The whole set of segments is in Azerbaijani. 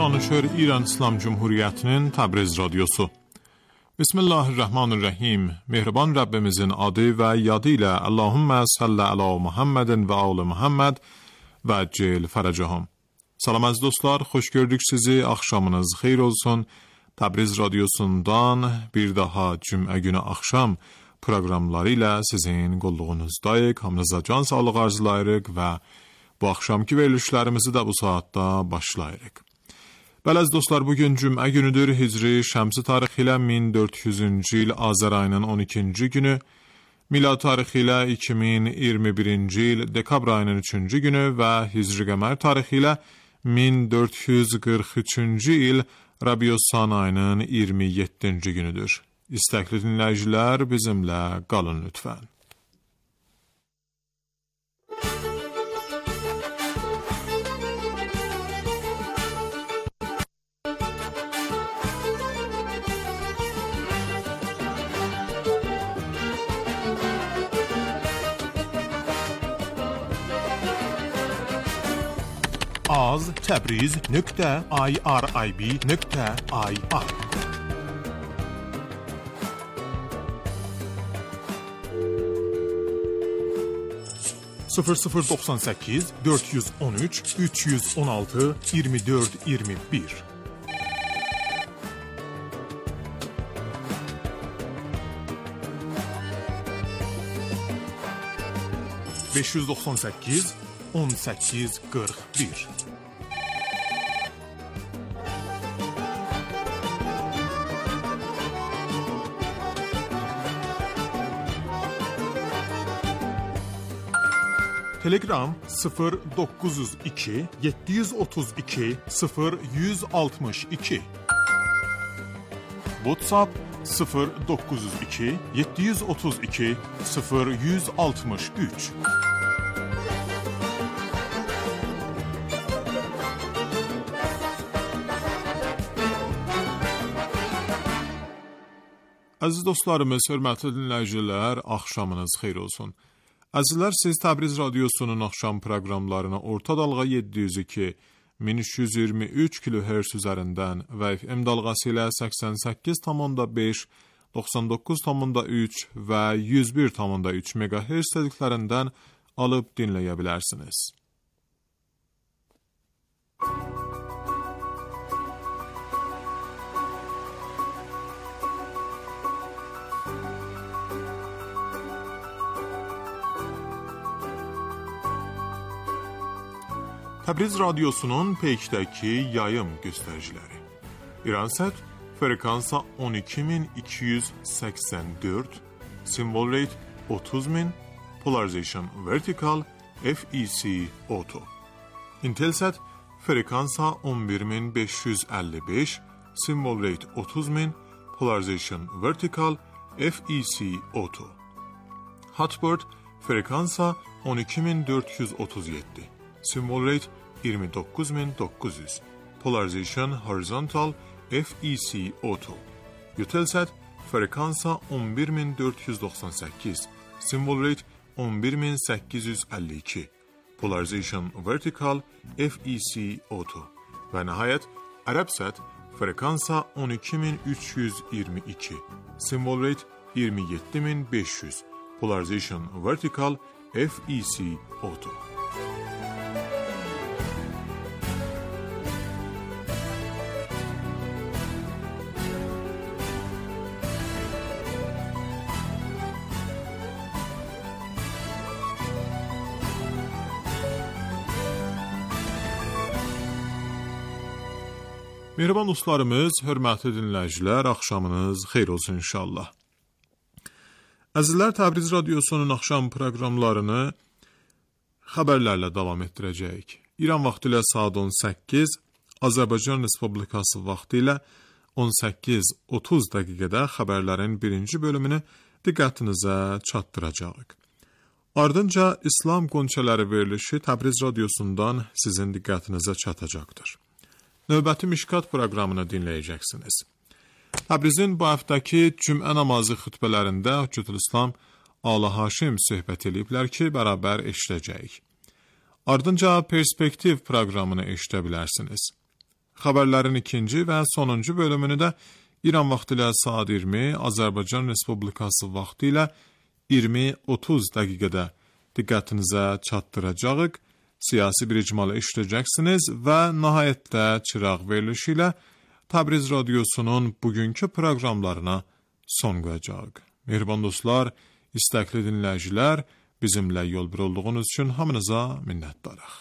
danışır İran İslam Cumhuriyeti'nin Təbriz Radyosu. Bismillahirrahmanirrahim. Mehriban Rabbimizin adı ve yadı ile Allahümme salli ala Muhammedin ve ali Muhammed ve cel feracahum. Salam az dostlar, hoş gördük sizi. Akşamınız xeyir olsun. Təbriz Radyosu'ndan bir daha cümle günü akşam programlarıyla sizin qulluğunuzdayıq. Hamınıza can sağlığı arzulayırıq ve bu akşamki verilişlerimizi de bu saatte başlayırıq. Bəli dostlar, bugün cümle günüdür. Hicri şəmsi tarixi ilə 1400-cü il Azər ayının 12-ci günü, milad tarixi ilə 2021-ci il dekabr ayının 3-cü günü və Hicri qəmər tarixi ilə 1443-cü il Rabiussan ayının 27-ci günüdür. İstəkli dinləyicilər bizimlə qalın lütfən. az.tebriz.irib.ir 0098 413 316 24 21 598 18 41 Telegram 0902 732 0162 WhatsApp 0902 732 0163 Aziz dostlarımız, hörmətli dinləyicilər, axşamınız xeyir olsun. Əzizlər, siz Təbriz Radyosu'nun axşam proqramlarını orta dalğa 702 1323 kHz üzərindən və FM dalğası ilə 88,5, 99,3 və 101,3 MHz dediklərindən alıb dinləyə bilərsiniz. Təbriz Radyosu'nun peykdəki yayım göstəriciləri. İransat frekansa 12284, symbol rate 30000, polarization vertical, FEC auto. Intelsat frekansa 11555, symbol rate 30000, polarization vertical, FEC auto. Hotbird frekansa 12437, symbol rate 29900, polarization horizontal, FEC auto. Eutelsat frekansa 11498, symbol rate 11852, polarization vertical, FEC auto. Ve nihayet Arabsat frekansa 12322, symbol rate 27500, polarization vertical, FEC auto. Mehriban dostlarımız, hörmətli dinləyicilər, axşamınız xeyir olsun inşallah. Əzizlər, Təbriz Radyosu'nun axşam proqramlarını xəbərlərlə davam etdirəcəyik. İran vaxtı ilə saat 18, Azərbaycan Respublikası vaxtı ilə 18:30 dəqiqədə xəbərlərin birinci bölümünü diqqətinizə çatdıracağıq. Ardınca İslam Qonçələri verilişi Təbriz Radyosu'ndan sizin diqqətinizə çatacaqdır. Növbəti Mişkat proqramını dinləyəcəksiniz. Təbrizin bu həftəki cümə namazı xütbələrində Hüccətülislam Ala Haşim söhbət ediblər ki, bərabər eşidəcəyik. Ardınca Perspektiv proqramını eşidə bilərsiniz. Xəbərlərin ikinci və sonuncu bölümünü də İran vaxtı ilə saat 20, Azərbaycan Respublikası vaxtı ilə 20:30 dəqiqədə diqqətinizə çatdıracağıq. Siyasi bir icmalı işləyəcəksiniz və nəhayətdə çıraq verilişi ilə Təbriz Radiosunun bugünkü proqramlarına son qoyacağıq. Mehriban dostlar, istəkli dinləyicilər, bizimlə yol bir olduğunuz üçün hamınıza minnətdarıq.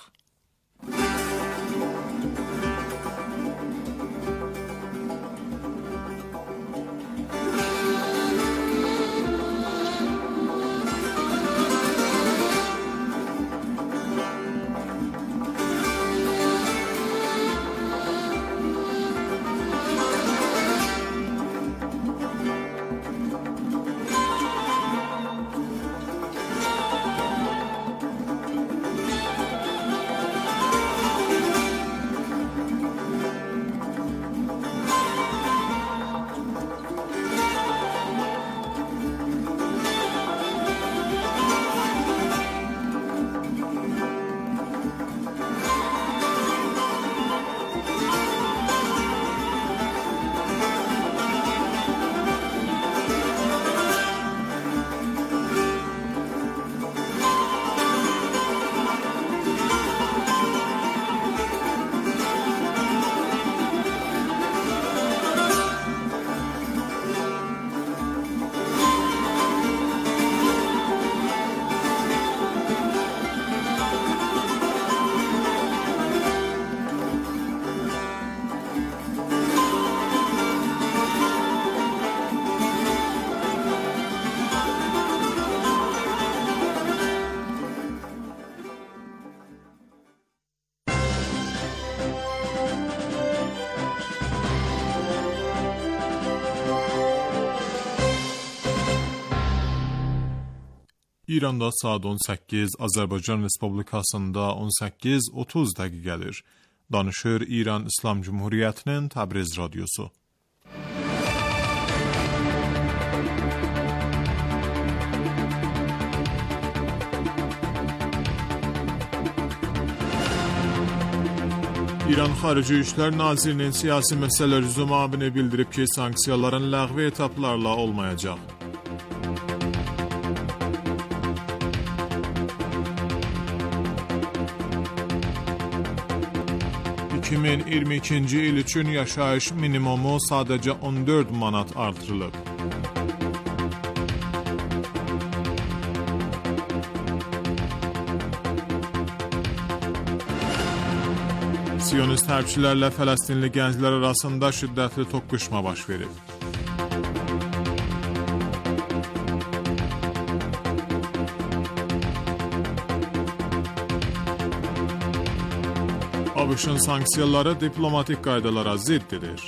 İranda saat 18, Azərbaycan Respublikasında 18:30 dəqiqədir. Danışır İran İslam Cumhuriyyətinin Təbriz Radiosu. İran Xarici İşlər Nazirinin siyasi məsələlər üzrə müavini bildirib ki, sanksiyaların ləğvi etaplarla olmayacaq. ...2022-ci il üçün yaşayış minimumu sadəcə 14 manat artırılıb. Siyonist hərbçilərlə Fələstinli gənclər arasında şiddətli toqquşma baş verib. ABŞ-ın sanksiyaları diplomatik qaydalara ziddir.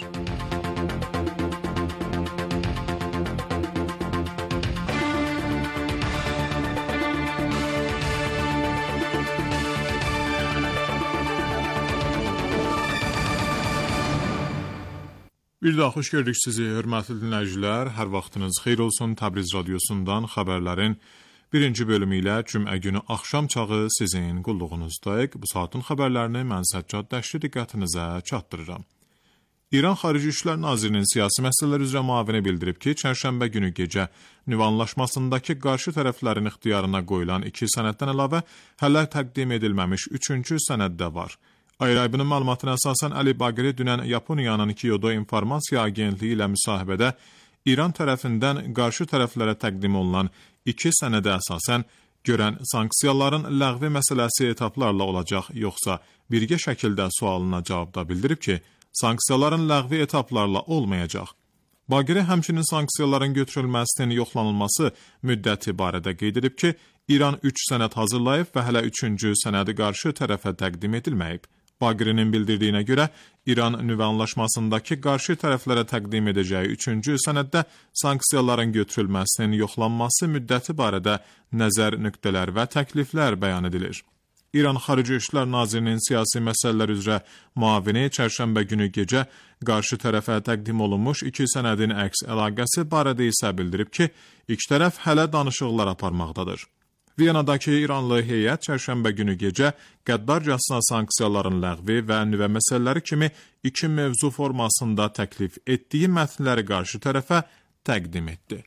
Bir daha xoş gördük sizi, hörmətli dinləyicilər. Hər vaxtınız xeyir olsun. Təbriz Radiosundan xəbərlərin birinci bölümü ilə cümə günü axşam çağı sizin qulluğunuzdayıq. Bu saatin xəbərlərini mən Səccad Dəşli diqqətinizə çatdırıram. İran Xarici İşlər Nazirinin siyasi məsələlər üzrə müavini bildirib ki, çərşənbə günü gecə nüvə anlaşmasındakı qarşı tərəflərin ixtiyarına qoyulan 2 sənəddən əlavə hələ təqdim edilməmiş 3-cü sənəd də var. Ayrı-ayrının məlumatına əsasən Əli Baqiri dünən Yaponiyanın Kyoto İnformasiya Agentliyi ilə müsahibədə İran tərəfindən qarşı tərəflərə təqdim olunan 2 sənədə əsasən görən sanksiyaların ləğvi məsələsi etaplarla olacaq, yoxsa birgə şəkildə sualına cavabda bildirib ki, sanksiyaların ləğvi etaplarla olmayacaq. Baqiri həmçinin sanksiyaların götürülməsinin yoxlanılması müddəti barədə qeyd edib ki, İran 3 sənəd hazırlayıb və hələ 3-cü sənədi qarşı tərəfə təqdim edilməyib. Baqirinin bildirdiyinə görə, İran nüvə anlaşmasındakı qarşı tərəflərə təqdim edəcəyi 3-cü sənəddə sanksiyaların götürülməsinin yoxlanması müddəti barədə nəzər nöqtələr və təkliflər bəyan edilir. İran Xarici İşlər Nazirinin siyasi məsələlər üzrə müavini çərşənbə günü gecə qarşı tərəfə təqdim olunmuş 2 sənədin əks əlaqəsi barədə isə bildirib ki, iki tərəf hələ danışıqlar aparmaqdadır. Viyanadakı İranlı heyət çərşənbə günü gecə qəddarcasına sanksiyaların ləğvi və nüvə məsələləri kimi 2 mövzu formasında təklif etdiyi mətnləri qarşı tərəfə təqdim etdi.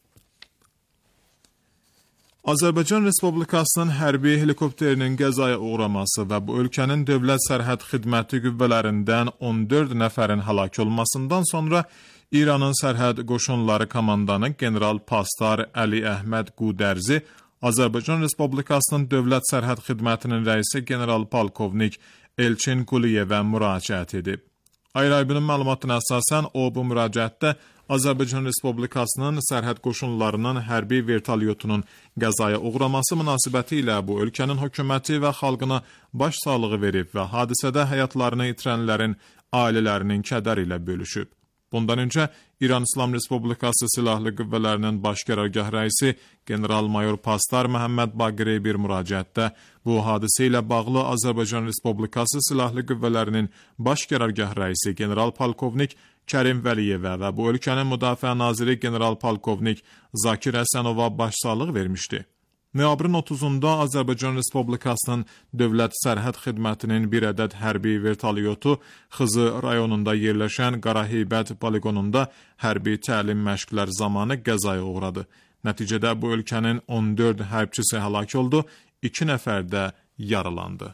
Azərbaycan Respublikasının hərbi helikopterinin qəzaya uğraması və bu ölkənin dövlət sərhəd xidməti qüvvələrindən 14 nəfərin həlak olmasından sonra İranın sərhəd qoşunları komandanı General Pastar Əli Əhməd Qudərzi Azərbaycan Respublikasının dövlət sərhəd xidmətinin rəisi General Polkovnik Elçin Quliyevə müraciət edib. Ayrı-ayrı məlumatına əsasən o bu müraciətdə Azərbaycan Respublikasının sərhəd qoşunlarının hərbi vertolyotunun qəzaya uğraması münasibəti ilə bu ölkənin hökuməti və xalqına başsağlığı verib və hadisədə həyatlarını itirənlərin ailələrinin kədəri ilə bölüşüb. Bundan öncə İran İslam Respublikası Silahlı Qüvvələrinin Baş Qərargah rəisi General-Mayor Pastar Məhəmməd Baqiri bir müraciətdə bu hadisə ilə bağlı Azərbaycan Respublikası Silahlı Qüvvələrinin Baş Qərargah rəisi General-Polkovnik Kərim Vəliyevə və bu ölkənin Müdafiə Naziri General-Polkovnik Zakir Həsənova başsağlıq vermişdi. Noyabrın 30-da Azərbaycan Respublikasının Dövlət Sərhəd Xidmətinin bir ədəd hərbi vertolyotu Xızı rayonunda yerləşən Qaraheybət poligonunda hərbi təlim məşqlər zamanı qəzaya uğradı. Nəticədə bu ölkənin 14 hərbçisi həlak oldu, 2 nəfər də yaralandı.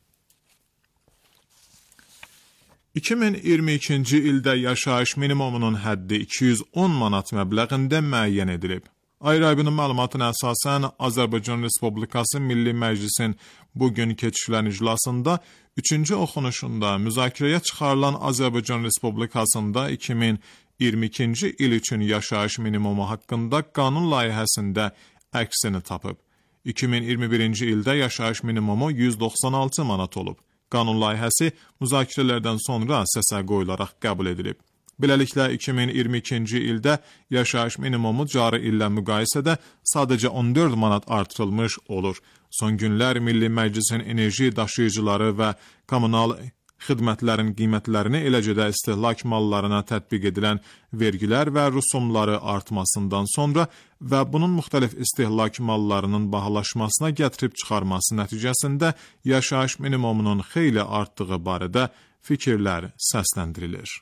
2022-ci ildə yaşayış minimumunun həddi 210 manat məbləğində müəyyən edilib. Ayrı-ayrı məlumatına əsasən Azərbaycan Respublikası Milli Məclisin bugün keçirilən iclasında 3-cü oxunuşunda müzakirəyə çıxarılan Azərbaycan Respublikasında 2022-ci il üçün yaşayış minimumu haqqında qanun layihəsində əksini tapıb. 2021-ci ildə yaşayış minimumu 196 manat olub. Qanun layihəsi müzakirələrdən sonra səsə qoyularaq qəbul edilib. Beləliklə, 2022-ci ildə yaşayış minimumu cari illə müqayisədə sadəcə 14 manat artırılmış olur. Son günlər Milli Məclisin enerji daşıyıcıları və kommunal xidmətlərin qiymətlərini, eləcə də istehlak mallarına tətbiq edilən vergilər və rüsumları artmasından sonra və bunun müxtəlif istehlak mallarının bahalaşmasına gətirib çıxarması nəticəsində yaşayış minimumunun xeyli artdığı barədə fikirlər səsləndirilir.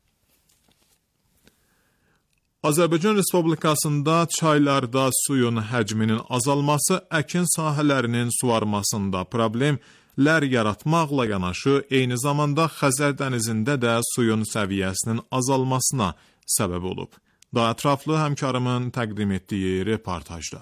Azərbaycan Respublikasında çaylarda suyun həcminin azalması əkin sahələrinin suvarmasında problemlər yaratmaqla yanaşı, eyni zamanda Xəzər dənizində də suyun səviyyəsinin azalmasına səbəb olub. Daha ətraflı həmkarımın təqdim etdiyi reportajda.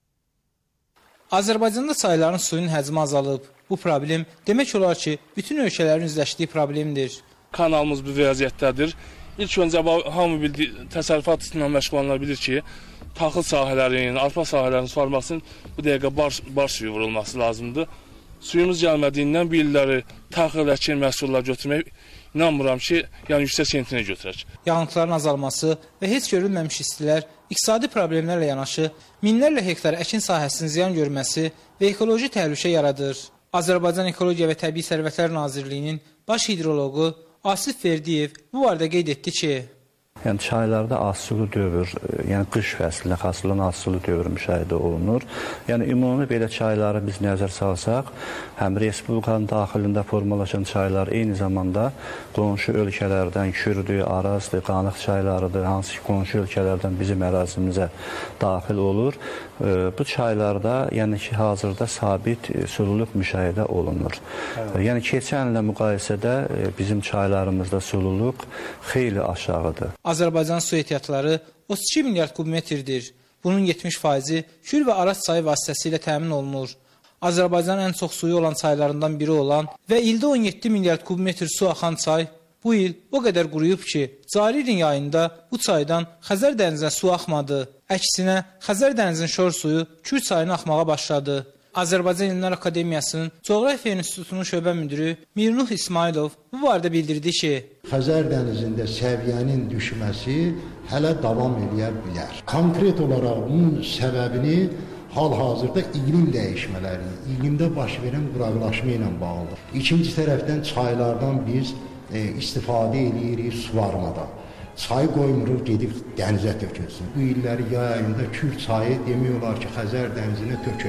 Azərbaycanda çayların suyun həcmi azalıb. Bu problem demək olar ki, bütün ölkələrin üzləşdiyi problemdir. Kanalımız bu vəziyyətdədir. İlk öncə hamı bildiyi təsərrüfat ilə məşğul olanlar bilir ki, taxıl sahələrin, arpa sahələrinin suvarılmasının bu dəqiqə bar suyu vurulması lazımdır. Suyumuz gəlmədiyindən bu illəri taxıl, əkin məhsullar götürmək inanmıram ki, yəni yüksək sentinə götürək. Yağıntıların azalması və heç görülməmiş istilər, iqtisadi problemlərlə yanaşı, minlərlə hektar əkin sahəsinin ziyan görməsi və ekoloji təhlükə yaradır. Azərbaycan Ekologiya və Təbii Sərvətlər Nazirliyinin baş hidroloqu Asif Verdiyev bu barədə qeyd etdi ki, yəni çaylarda az-sulu dövr, yəni qış fəslinə xas olan az-sulu dövr müşahidə olunur. Yəni ümumi belə çayları biz nəzər salsaq, həm Respublikanın daxilində formalaşan çaylar eyni zamanda qonşu ölkələrdən Kürdü, Arazdır, Qanıq çaylarıdır, hansı ki qonşu ölkələrdən bizim ərazimizə daxil olur. Bu çaylarda yəni ki hazırda sabit sululuq müşahidə olunur. Yəni keçən illə müqayisədə bizim çaylarımızda sululuq xeyli aşağıdır. Azərbaycan su ehtiyatları 32 milyard kubmetrdir. Bunun 70%-i Kür və Araz çayı vasitəsilə təmin olunur. Azərbaycanın ən çox suyu olan çaylarından biri olan və ildə 17 milyard kubmetr su axan çay bu il o qədər quruyub ki, cari ilin yayında bu çaydan Xəzər dənizinə su axmadı. Əksinə, Xəzər dənizinin şor suyu Kür çayına axmağa başladı. Azərbaycan İlmlər Akademiyasının Coğrafiya İnstitutunun şöbə müdiri Mirnuh İsmailov bu barədə bildirdi ki, Xəzər dənizində səviyyənin düşməsi hələ davam edə bilər. Konkret olaraq bunun səbəbini hal-hazırda iqlim dəyişmələri, iqlimdə baş verən quraqlaşma ilə bağlıdır. İkinci tərəfdən çaylardan biz istifadə edirik suvarmada. Çay qoymuruq, gedib dənizə tökülsün. Bu illəri yay ayında Kür çayı demək olar ki, Xəzər dənizinə tökülmədi.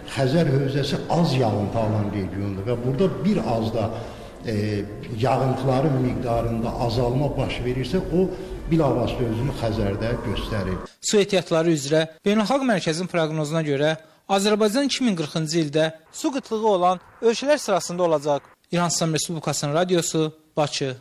Xəzər hövzəsi az yağıntı alan regiondur və burada bir az da yağıntıların miqdarında azalma baş verirsə, o bilavasitə özünü Xəzərdə göstərir. Su ehtiyatları üzrə Beynəlxalq Mərkəzin proqnozuna görə Azərbaycan 2040-cı ildə su qıtlığı olan ölkələr sırasında olacaq. İran İslam Respublikasının radiosu, Bakı.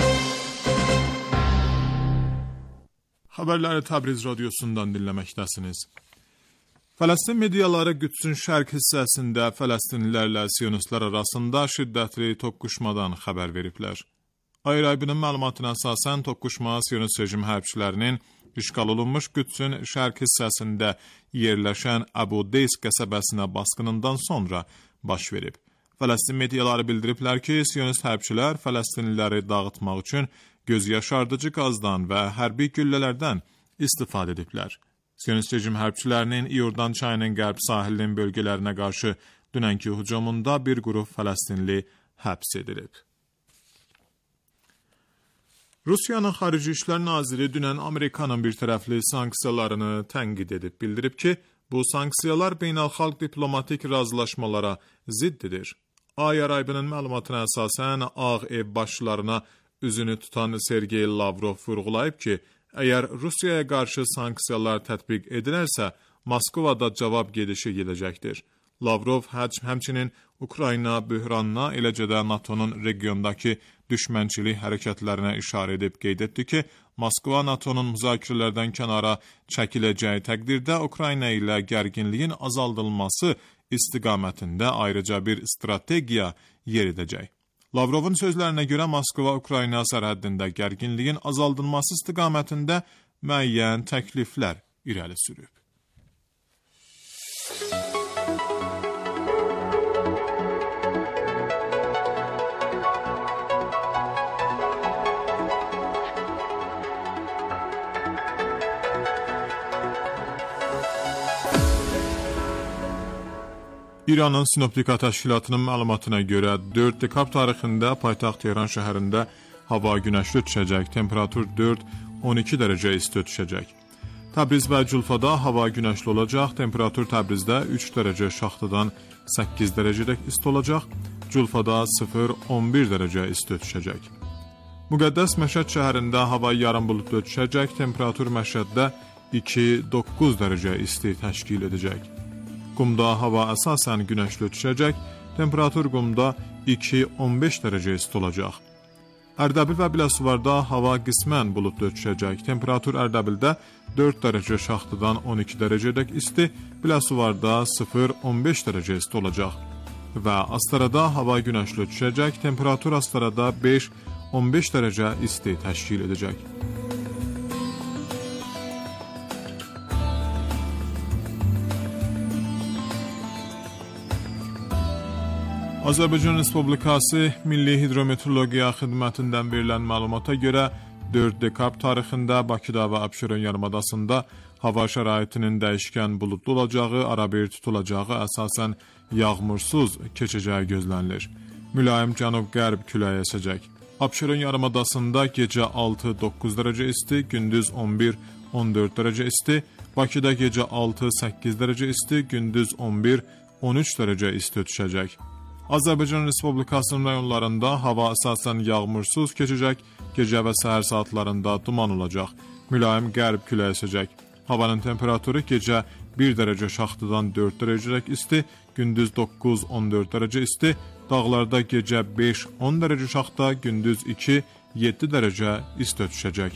Xəbərləri Təbriz radiosundan dinləməkdəsiniz. Fələstin mediaları Qüdsün şərq hissəsində Fələstinlilərlə Siyonistlər arasında şiddətli toqquşmadan xəbər veriblər. Ayrı-ayrının məlumatına əsasən toqquşma Siyonist rejim hərbçilərinin işğal olunmuş Qüdsün şərq hissəsində yerləşən Əbu Deys qəsəbəsinə basqınından sonra baş verib. Fələstin mediaları bildiriblər ki, Siyonist hərbçilər Fələstinliləri dağıtmaq üçün göz yaşardıcı qazdan və hərbi güllələrdən istifadə ediblər. Siyonist rejim hərbçilərinin İordan çayının qərb sahilinin bölgələrinə qarşı dünənki hücumunda bir qrup Fələstinli həbs edilib. Rusiyanın Xarici İşlər Naziri dünən Amerikanın bir tərəfli sanksiyalarını tənqid edib, bildirib ki, bu sanksiyalar beynəlxalq diplomatik razılaşmalara ziddidir. Ay Arabinin məlumatına əsasən Ağ Ev başlarına üzünü tutan Sergey Lavrov vurğulayıb ki, əgər Rusiyaya qarşı sanksiyalar tətbiq edilərsə, Moskvada cavab gedişi gedəcəkdir. Lavrov həmçinin Ukrayna böhranına, eləcə də NATO'nun regiondakı düşmənçilik hərəkətlərinə işarə edib qeyd etdi ki, Moskva NATO'nun müzakirələrdən kənara çəkiləcəyi təqdirdə Ukrayna ilə gərginliyin azaldılması istiqamətində ayrıca bir strategiya yeridəcək. Lavrovun sözlərinə görə Moskva Ukrayna sərhəddində gərginliyin azaldılması istiqamətində müəyyən təkliflər irəli sürüb. İranın Sinoptika Təşkilatının məlumatına görə 4 dekabr tarixində paytaxt Tehran şəhərində hava günəşli düşəcək, temperatur 4-12 dərəcə isti düşəcək. Təbriz və Culfada hava günəşli olacaq, temperatur Təbrizdə 3 dərəcə Şaxtadan 8 dərəcədək isti olacaq, Culfada 0-11 dərəcə isti düşəcək. Müqəddəs Məşəd şəhərində hava yarım buludlu düşəcək, temperatur Məşəddə 2-9 dərəcə isti təşkil edəcək. Qumda hava əsasən günəşli düşəcək, temperatur Qumda 2-15 dərəcə isti olacaq. Ərdəbil və Biləsuvarda hava qismən buludlu düşəcək, temperatur Ərdəbildə 4 dərəcə Şaxtadan 12 dərəcədək isti, Biləsuvarda 0-15 dərəcə isti olacaq. Və Astarada hava günəşli düşəcək, temperatur Astarada 5-15 dərəcə isti təşkil edəcək. Azərbaycan Respublikası Milli Hidrometeorologiya Xidmətindən verilən məlumata görə 4 dekabr tarixində Bakıda və Abşeron yarımadasında hava şəraitinin dəyişkən buludlu olacağı, arabir tutulacağı, əsasən yağmursuz keçəcəyi gözlənilir. Mülayim cənub-qərb küləyi əsəcək. Abşeron yarımadasında gecə 6-9 dərəcə isti, gündüz 11-14 dərəcə isti, Bakıda gecə 6-8 dərəcə isti, gündüz 11-13 dərəcə isti düşəcək. Azərbaycan Respublikasının rayonlarında hava əsasən yağmursuz keçəcək, gecə və səhər saatlarında duman olacaq. Mülayim qərb küləyi əsəcək. Havanın temperaturu gecə 1 dərəcə Şaxtadan 4 dərəcədək isti, gündüz 9-14 dərəcə isti, dağlarda gecə 5-10 dərəcə Şaxta, gündüz 2-7 dərəcə isti düşəcək.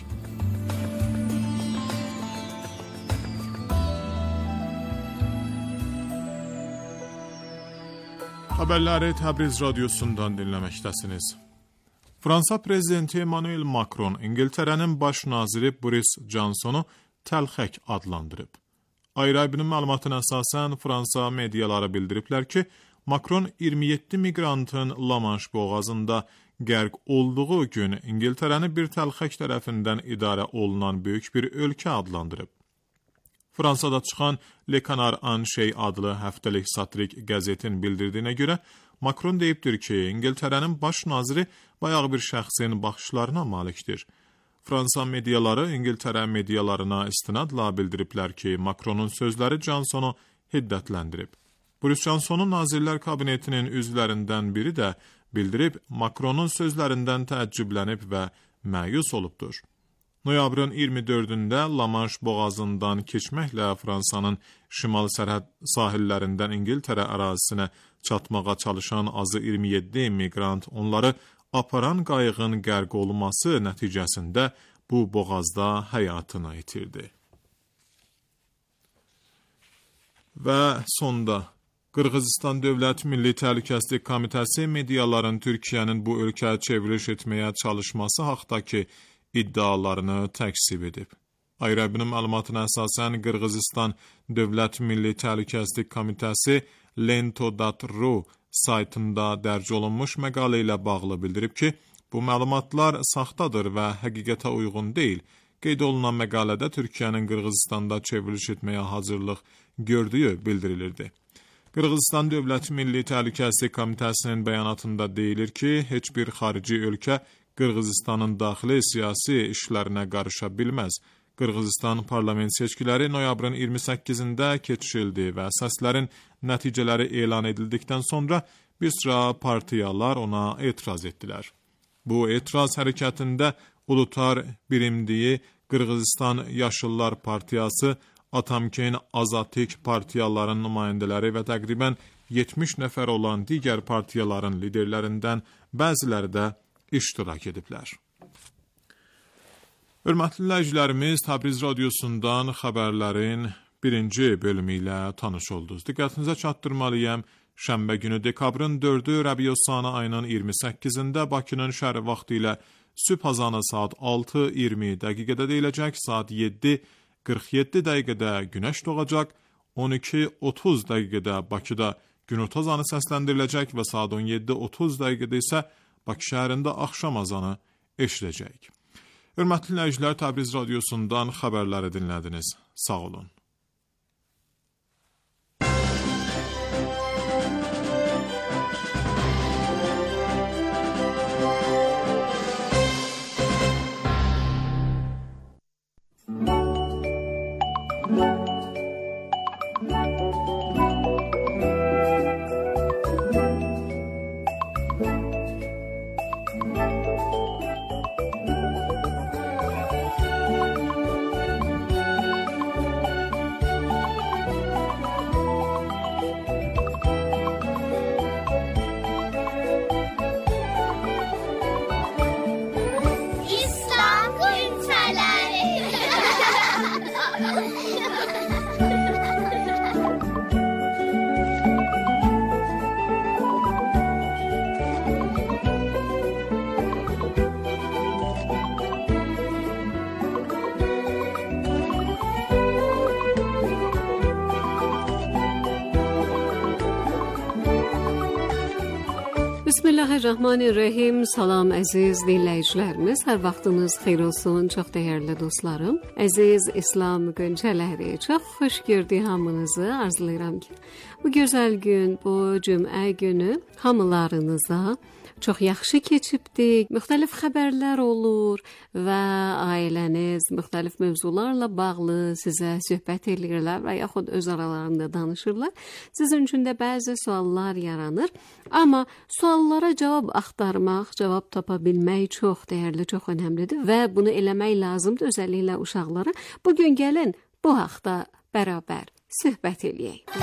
Xəbərləri Təbriz radiosundan dinləməkdəsiniz. Fransa prezidenti Emmanuel Macron İngiltərənin baş naziri Boris Johnsonu təlxək adlandırıb. Ayrı-ayrının məlumatına əsasən Fransa mediaları bildiriblər ki, Macron 27 miqrantın La Manche boğazında qərq olduğu gün İngiltərəni bir təlxək tərəfindən idarə olunan böyük bir ölkə adlandırıb. Fransada çıxan Le Canard Enchey adlı həftəlik satirik qəzetin bildirdiyinə görə, Macron deyibdir ki, İngiltərənin baş naziri bayaq bir şəxsin baxışlarına malikdir. Fransa mediaları İngiltərə medialarına istinadla bildiriblər ki, Macronun sözləri Johnsonu hiddətləndirib. Boris Johnsonun Nazirlər Kabinetinin üzvlərindən biri də bildirib, Makronun sözlərindən təəccüblənib və məyus olubdur. Noyabrın 24-də La-Manş boğazından keçməklə Fransanın şimal sərhəd sahillərindən İngiltərə ərazisinə çatmağa çalışan azı 27 miqrant onları aparan qayığın qərq olması nəticəsində bu boğazda həyatını itirdi. Və sonda Qırğızistan Dövlət Milli Təhlükəsizlik Komitəsi mediaların Türkiyənin bu ölkəyə çevriliş etməyə çalışması haqdakı iddialarını təkzib edib. Ayrəbinin məlumatına əsasən Qırğızistan Dövlət Milli Təhlükəsizlik Komitəsi Lento.ru saytında dərc olunmuş məqalə ilə bağlı bildirib ki, bu məlumatlar saxtadır və həqiqətə uyğun deyil. Qeyd olunan məqalədə Türkiyənin Qırğızistanda çevriliş etməyə hazırlıq gördüyü bildirilirdi. Qırğızistan Dövlət Milli Təhlükəsizlik Komitəsinin bəyanatında deyilir ki, heç bir xarici ölkə Qırğızistanın daxili siyasi işlərinə qarışa bilməz. Qırğızistan parlament seçkiləri noyabrın 28-də keçirildi və səslərin nəticələri elan edildikdən sonra bir sıra partiyalar ona etiraz etdilər. Bu etiraz hərəkətində Ulutar Birimdiyi Qırğızistan Yaşıllar Partiyası, Atamkeyn Azatik partiyaların nümayəndələri və təqribən 70 nəfər olan digər partiyaların liderlərindən bəziləri də iştirak ediblər. Hörmətli dinləyicilərimiz, Təbriz radiosundan xəbərlərin birinci bölümü ilə tanış oldunuz. Diqqətinizə çatdırmalıyam. Şənbə günü dekabrın 4-ü Rəbiyyəsani ayının 28-də Bakının şəhəri vaxtı ilə sübh azanı saat 6:20 dəqiqədə deyiləcək, saat 7:47 dəqiqədə günəş doğacaq, 12:30 dəqiqədə Bakıda günorta azanı səsləndiriləcək və saat 17:30 dəqiqədə isə Bakı şəhərində axşam azanı eşidəcək. Hörmətli dinləyicilər, Təbriz radiosundan xəbərləri dinlədiniz. Sağ olun. Bismillahirrahmanirrahim. Salam əziz dinləyicilərimiz, hər vaxtınız xeyir olsun, çox dəyərli dostlarım. Əziz İslam göncələri, çox xoş gördük hamınızı arzulayıram ki, bu gözəl gün, bu cümə günü hamılarınıza çox yaxşı keçibdik. Müxtəlif xəbərlər olur və ailəniz müxtəlif mövzularla bağlı sizə söhbət edirlər və yaxud öz aralarında danışırlar. Sizin üçün də bəzi suallar yaranır, amma suallara cavab axtarmaq, cavab tapa bilmək çox dəyərli, çox önəmlidir və bunu eləmək lazımdır, özəlliklə uşaqlara. Bugün gəlin bu haqda bərabər söhbət eləyək.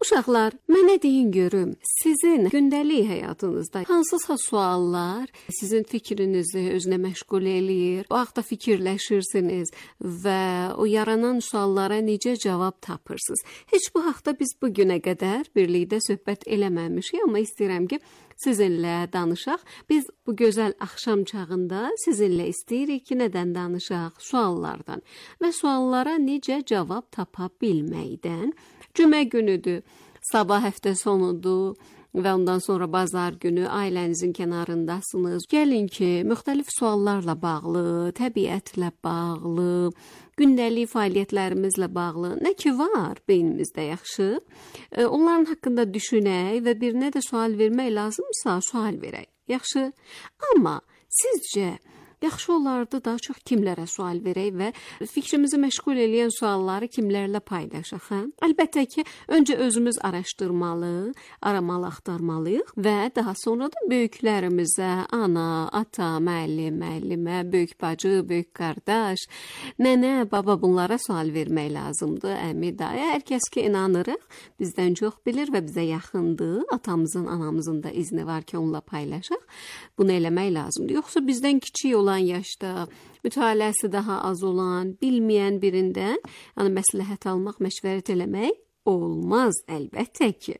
Uşaqlar, mənə deyin görüm, sizin gündəlik həyatınızda hansısa suallar sizin fikrinizi özünə məşğul eləyir? O vaxtda fikirləşirsiniz və o yaranan suallara necə cavab tapırsınız? Heç bu haqda biz bu günə qədər birlikdə söhbət eləməmişik, amma istəyirəm ki, sizinlə danışaq. Biz bu gözəl axşam çağında sizinlə istəyirik ki, nədən danışaq? Suallardan və suallara necə cavab tapa bilməkdən. Cümə günüdür, sabah həftə sonudur və ondan sonra bazar günü ailənizin kənarındasınız. Gəlin ki, müxtəlif suallarla bağlı, təbiətlə bağlı, gündəlik fəaliyyətlərimizlə bağlı nə ki var beynimizdə, yaxşı? Onların haqqında düşünək və birinə də sual vermək lazımsa sual verək, yaxşı? Amma sizcə yaxşı olardı daha çox kimlərə sual verək və fikrimizi məşğul edən sualları kimlərlə paylaşaq, hə? Əlbəttə ki, öncə özümüz araşdırmalı, aramalı, axtarmalıyıq və daha sonra da böyüklərimizə, ana, ata, müəllim, müəllimə, böyük bacı, böyük qardaş, nənə, baba bunlara sual vermək lazımdır, əmi, dayı. Hər kəs ki inanırıq, bizdən çox bilir və bizə yaxındır. Atamızın, anamızın da izni var ki, onunla paylaşaq. Bunu eləmək lazımdır. Yoxsa bizdən kiçik olan yaşda, mütaliəsi daha az olan, bilməyən birindən, yəni məsləhət almaq, məşvərət eləmək olmaz əlbəttə ki.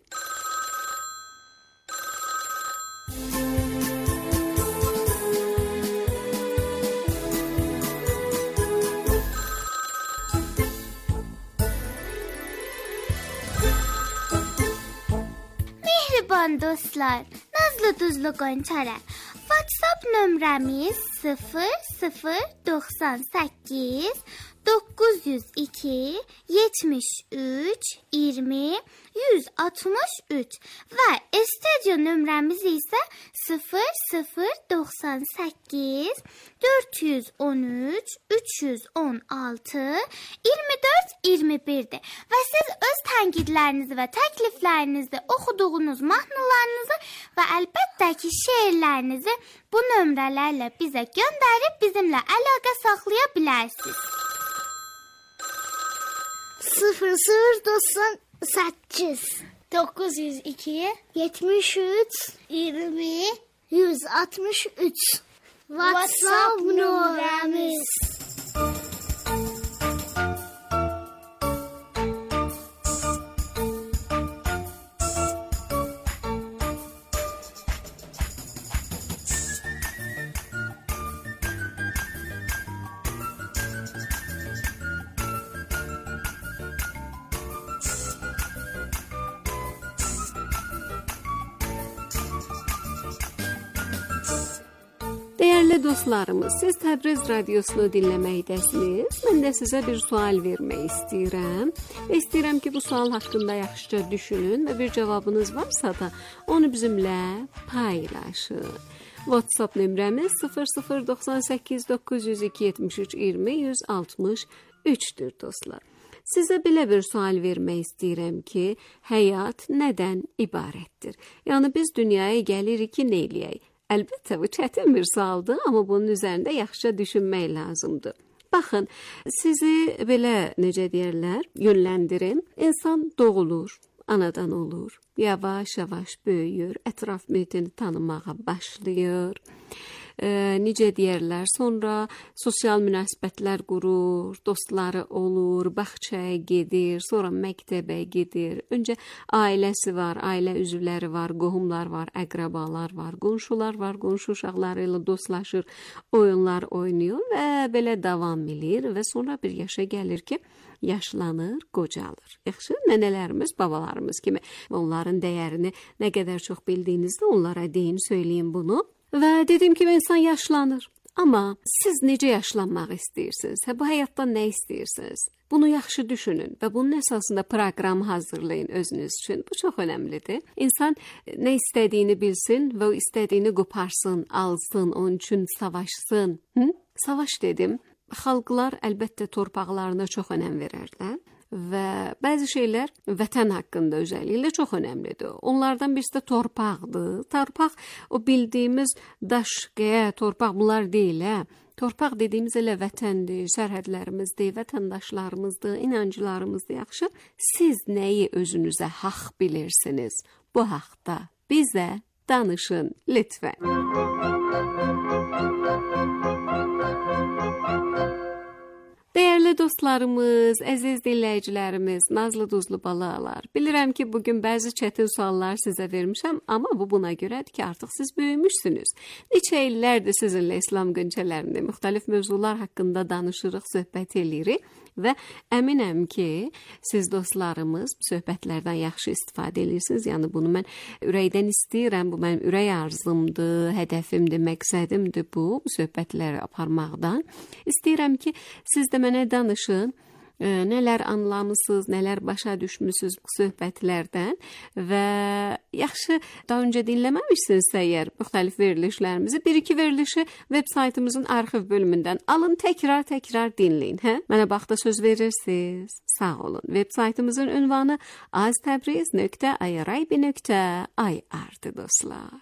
Mehriban dostlar, nazlı duzlu qonçalar. WhatsApp nömrəmiz 0098 902 73 20 163 və studio nömrəmiz isə 0098 413 316 24 21-dir. Və siz öz tənqidlərinizi və təkliflərinizi, oxuduğunuz mahnılarınızı və əlbəttə ki, şeirlərinizi bu nömrələrlə bizə göndərib bizimlə əlaqə saxlaya bilərsiniz. 0098 902 73 20 163 WhatsApp nömrəmiz. Dəyərli dostlarımız, siz Təbriz radiosunu dinləməkdəsiniz. Mən də sizə bir sual vermək istəyirəm. Və istəyirəm ki, bu sual haqqında yaxşıca düşünün və bir cavabınız varsa da onu bizimlə paylaşın. WhatsApp nömrəmiz 0098 902 73 20 163-dür dostlar. Sizə belə bir sual vermək istəyirəm ki, həyat nədən ibarətdir? Yəni biz dünyaya gəlirik ki, nə eləyək? Əlbəttə, bu çətin bir sualdır, amma bunun üzərində yaxşıca düşünmək lazımdır. Baxın, sizi belə, necə deyərlər, yönləndirim. İnsan doğulur, anadan olur, yavaş-yavaş böyüyür, ətraf mühitini tanımağa başlayır. Necə deyərlər, sonra sosial münasibətlər qurur, dostları olur, bağçaya gedir, sonra məktəbə gedir. Öncə ailəsi var, ailə üzvləri var, qohumlar var, əqrabalar var, qonşular var, qonşu uşaqları ilə dostlaşır, oyunlar oynayır və belə davam edir və sonra bir yaşa gəlir ki, yaşlanır, qocalır. Yaxşı, nənələrimiz, babalarımız kimi onların dəyərini nə qədər çox bildiyinizdə onlara deyin, söyləyin bunu. Və dedim ki, insan yaşlanır. Amma siz necə yaşlanmaq istəyirsiniz? Bu həyatdan nə istəyirsiniz? Bunu yaxşı düşünün və bunun əsasında proqram hazırlayın özünüz üçün. Bu çox önəmlidir. İnsan nə istədiyini bilsin və o istədiyini qoparsın, alsın, onun üçün savaşsın. Savaş dedim. Xalqlar əlbəttə torpaqlarına çox önəm verərlər. Və bəzi şeylər vətən haqqında özəlliklə çox önəmlidir. Onlardan birisi də torpaqdır. Torpaq o bildiyimiz daş, qəyə, torpaq bunlar deyil. Torpaq dediyimiz elə vətəndir, sərhədlərimizdir, vətəndaşlarımızdır, inanclarımızdır. Yaxşı, siz nəyi özünüzə haqq bilirsiniz? Bu haqda bizə danışın lütfən. Dəyərli dostlarımız, əziz dinləyicilərimiz, nazlı duzlu balalar. Bilirəm ki, bugün bəzi çətin suallar sizə vermişəm, amma bu buna görədir ki, artıq siz böyümüşsünüz. Neçə illərdir sizinlə İslam Qönçələrində müxtəlif mövzular haqqında danışırıq, söhbət edirik və əminəm ki, siz dostlarımız bu söhbətlərdən yaxşı istifadə edirsiniz. Yəni bunu mən ürəkdən istəyirəm, bu mənim ürək arzumdur, hədəfimdir, məqsədimdir bu söhbətləri aparmaqdan. İstəyirəm ki, siz də mənə danışın, nələr anlamısınız, nələr başa düşmüsünüz bu söhbətlərdən və yaxşı, daha öncə dinləməmişsinizsə əgər müxtəlif verilişlərimizi, bir-iki verilişi web saytımızın arxiv bölümündən alın, təkrar dinləyin. Mənə baxda söz verirsiniz. Sağ olun. Web saytımızın ünvanı aztabriz.irib.ir dostlar.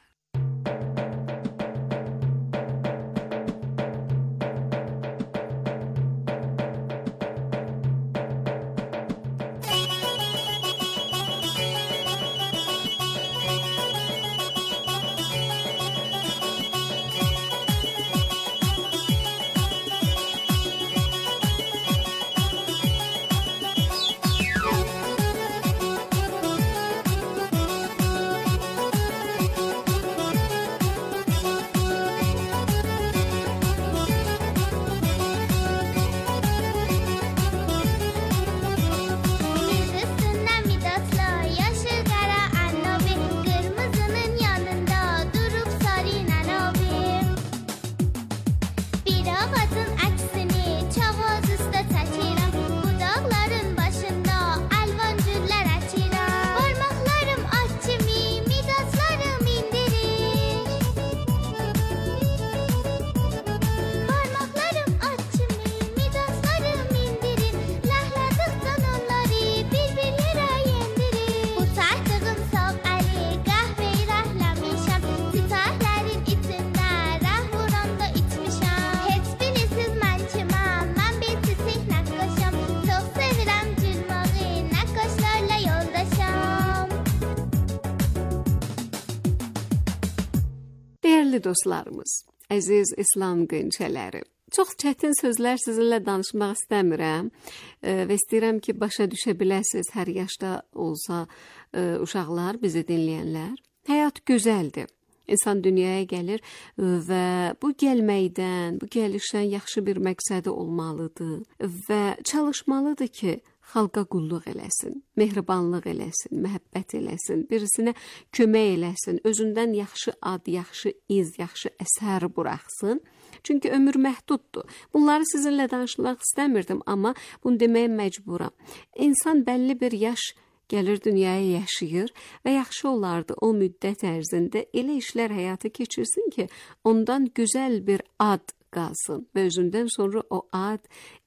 Dostlarımız, əziz İslam Qönçələri. Çox çətin sözlər sizinlə danışmaq istəmirəm və istəyirəm ki, başa düşə biləsiniz hər yaşda olsa uşaqlar, bizi dinləyənlər. Həyat gözəldir. İnsan dünyaya gəlir və bu gəlməkdən, bu gəlişdən yaxşı bir məqsədi olmalıdır və çalışmalıdır ki, xalqa qulluq eləsin, mehribanlıq eləsin, məhəbbət eləsin, birisinə kömək eləsin, özündən yaxşı ad, yaxşı iz, yaxşı əsər buraxsın. Çünki ömür məhduddur. Bunları sizinlə danışmaq istəmirdim, amma bunu deməyə məcburam. İnsan bəlli bir yaş gəlir dünyaya yaşayır və yaxşı olardı o müddət ərzində elə işlər həyata keçirsin ki, ondan gözəl bir ad qalsın və özündən sonra o ad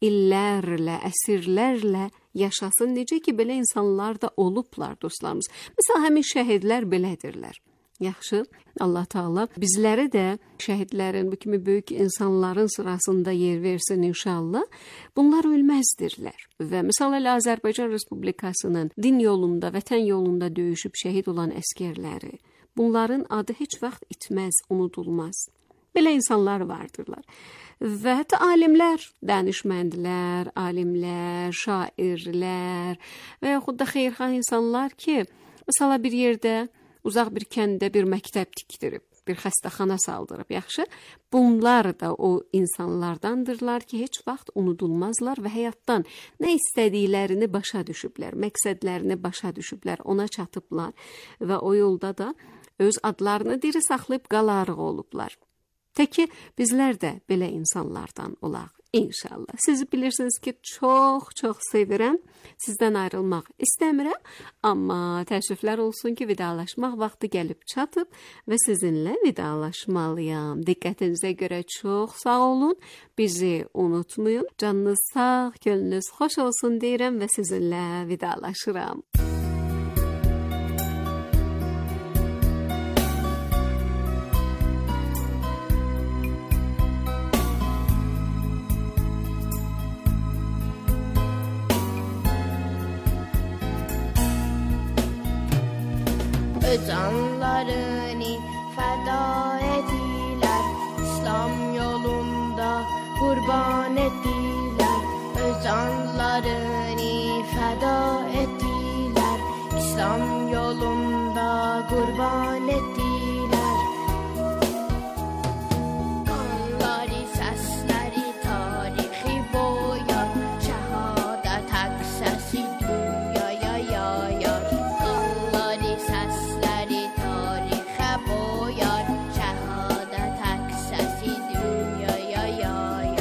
illərlə, əsrlərlə yaşasın. Necə ki, belə insanlar da olublar dostlarımız. Məsələn, həmin şəhidlər belədirlər. Yaxşı, Allah Taala bizləri də şəhidlərin, bu kimi böyük insanların sırasında yer versin inşallah. Bunlar ölməzdirlər. Və məsələn, Azərbaycan Respublikasının din yolunda, vətən yolunda döyüşüb şəhid olan əskərləri, bunların adı heç vaxt itməz, unudulmaz. Belə insanlar vardırlar. Və hətta alimlər, danışmənlər, alimlər, şairlər və yaxud da xeyirxah insanlar ki, məsələ bir yerdə, uzaq bir kəndə bir məktəb tikdirib, bir xəstəxana saldırıb, yaxşı. Bunlar da o insanlardandırlar ki, heç vaxt unudulmazlar və həyatdan nə istədiklərini başa düşüblər, məqsədlərini başa düşüblər, ona çatıblar və o yolda da öz adlarını diri saxlayıb qalarıq olublar. Təki bizlər də belə insanlardan olaq inşallah. Siz bilirsiniz ki, çox sevirəm. Sizdən ayrılmaq istəmirəm, amma təəssüflər olsun ki, vidalaşmaq vaxtı gəlib çatıb və sizinlə vidalaşmalıyam. Diqqətinizə görə çox sağ olun. Bizi unutmayın. Canınız sağ, gönlünüz xoş olsun deyirəm və sizinlə vidalaşıram. öz canlarını feda ettiler. İslam yolunda kurban ettiler. Öz canlarını feda ettiler. İslam yolunda kurban ettiler. Kanları, sesleri, tarihi boyar. Şehadet aksesi dünyaya yayar. Kanları, sesleri, tarihe boyar. Şehadet aksesi dünyaya yayar.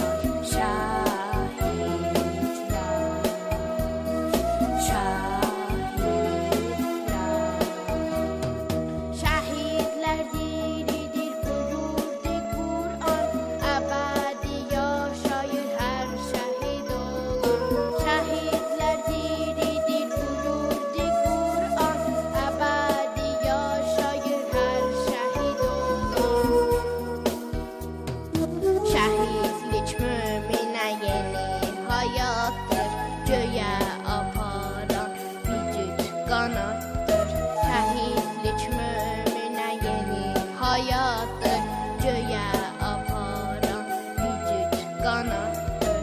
Şehitler diridir, buyurdu Kur'an. Ebedi yaşayır her şehit olan. Şehitler diridir, buyurdu Kur'an. Ebedi yaşayır her şehit olan. Şehitlik müminə yeni hayattır. Göğe aparan vücut qanattır. Şehitlik müminə yeni hayattır. Göğe aparan vücut qanattır.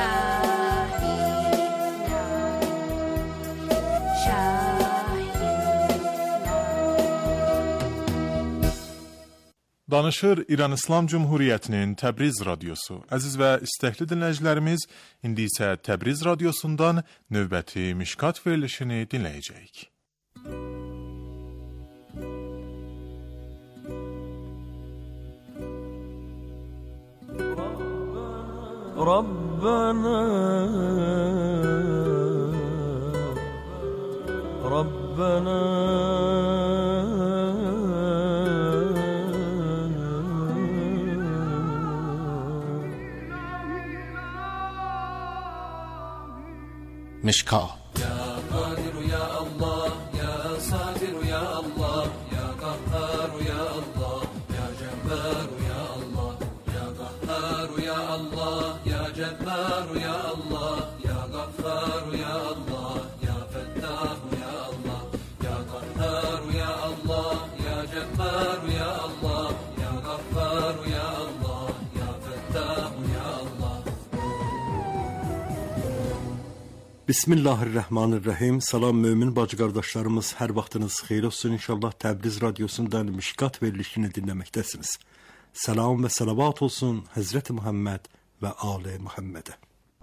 Danışır İran İslam Cumhuriyyətinin Təbriz radiosu. Əziz və istəkli dinləyicilərimiz, indi isə Təbriz radiosundan növbəti Mişkat verilişini dinləyəcəyik. ربنا مشکا يا قادر يا الله يا صابر يا الله يا قهار يا الله يا جبار يا الله يا قهار يا الله يا جبار يا الله يا غفار يا الله يا فتاح يا الله يا قهار يا الله يا جبار يا الله يا غفار يا الله يا فتاح يا الله. Bismillahirrahmanirrahim. Salam mömin bacı qardaşlarımız, hər vaxtınız xeyir olsun inşallah. Təbriz radiosundan Mişkat verilişini dinləməkdəsiniz. Salam və salavat olsun Həzrəti Muhammed və Ali Muhammedə.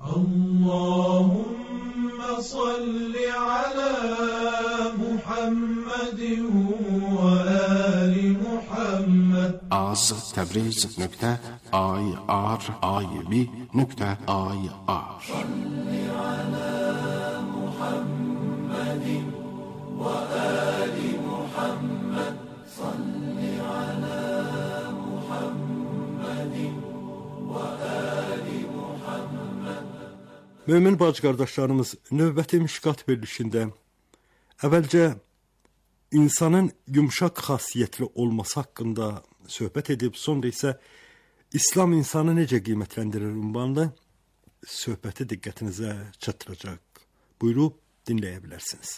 Allahümme salli ala Muhammedin ve ali Muhammed. az Tabriz.ir.ir. Mömin bacı qardaşlarımız, növbəti Mişkat verilişində əvvəlcə insanın yumşaq xasiyyətli olması haqqında söhbət edib, sonra isə İslam insanı necə qiymətləndirir ünvanlı söhbəti diqqətinizə çatdıracaq. Buyurub dinləyə bilərsiniz.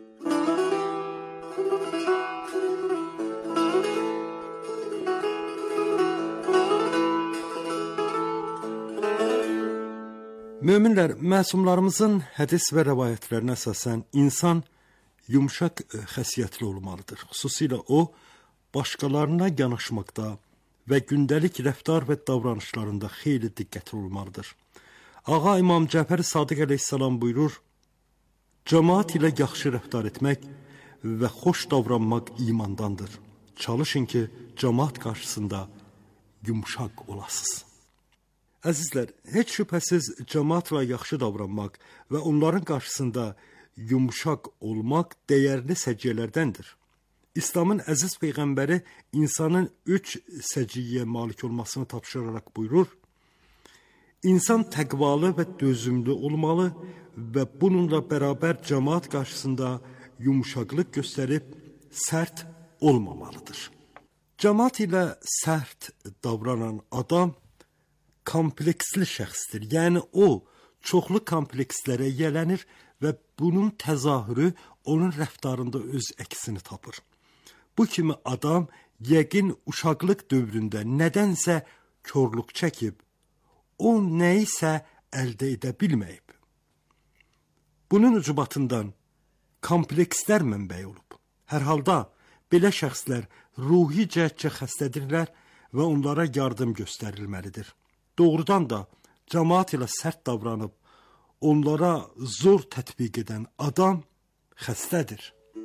Möminlər, məsumlarımızın hədis və rəvayətlərinə əsasən insan yumşaq xəsiyyətli olmalıdır. Xüsusilə o, başqalarına yanaşmaqda və gündəlik rəftar və davranışlarında xeyli diqqətli olmalıdır. Ağa İmam Cəfər Sadiq əleyhissalam buyurur, cəmaat ilə yaxşı rəftar etmək və xoş davranmaq imandandır. Çalışın ki, cəmaat qarşısında yumşaq olasınız. Əzizlər, heç şübhəsiz cəmaatla yaxşı davranmaq və onların qarşısında yumşaq olmaq dəyərli səciyyələrdəndir. İslamın əziz peyğəmbəri insanın 3 səciyyəyə malik olmasını tapşıraraq buyurur, İnsan təqvalı və dözümlü olmalı və bununla bərabər cəmaat qarşısında yumşaqlıq göstərib sərt olmamalıdır. Cəmaat ilə sərt davranan adam kompleksli şəxsdir. Yəni o, çoxlu komplekslərə yiyələnir və bunun təzahürü onun rəftarında öz əksini tapır. Bu kimi adam yəqin uşaqlıq dövründə nədənsə körlük çəkib, o nəyisə əldə edə bilməyib. Bunun ucubatından komplekslər mənbəyi olub. Hər halda belə şəxslər ruhi cəhətcə xəstədirlər və onlara yardım göstərilməlidir. Doğrudan da cəmaat ilə sərt davranıb, onlara zor tətbiq edən adam xəstədir.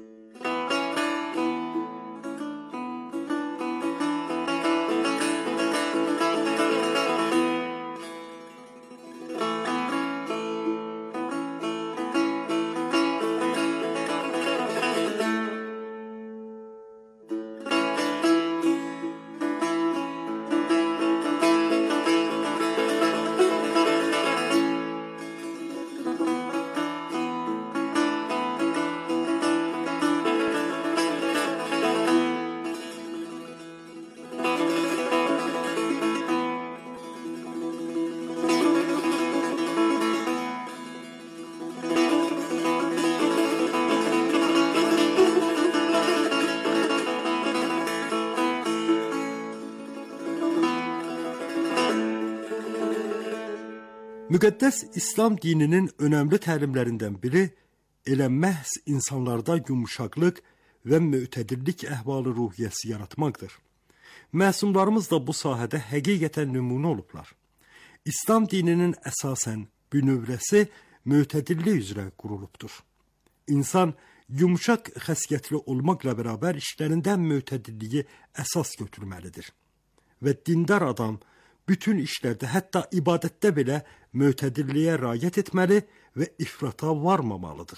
Müqəddəs İslam dininin önəmli təlimlərindən biri elə məhz insanlarda yumuşaqlıq və mütədillik əhval-ruhiyyəsi yaratmaqdır. Məsumlarımız da bu sahədə həqiqətən nümunə olublar. İslam dininin əsasən bünövrəsi mütədillik üzrə qurulubdur. İnsan yumuşaq xəsiyyətli olmaqla bərabər işlərində mütədilliyi əsas götürməlidir. Və dindar adam bütün işlərdə, hətta ibadətdə belə mütədilliyə riayət etməli və ifrata varmamalıdır.